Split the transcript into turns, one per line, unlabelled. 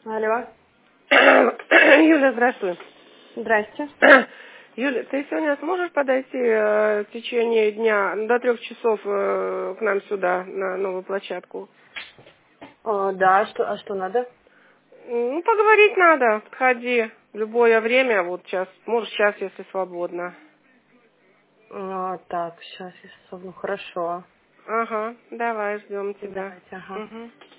Алло.
Юля, здравствуй.
Здрасте.
Юля, ты сегодня сможешь подойти в течение дня до 3 часов к нам сюда, на новую площадку?
Да, что надо?
Ну, поговорить надо. Подходи в любое время, вот сейчас, может, сейчас, если свободно.
Так, сейчас я свободна. Хорошо.
Ага, давай, ждем тебя.
Давайте, ага.
Угу.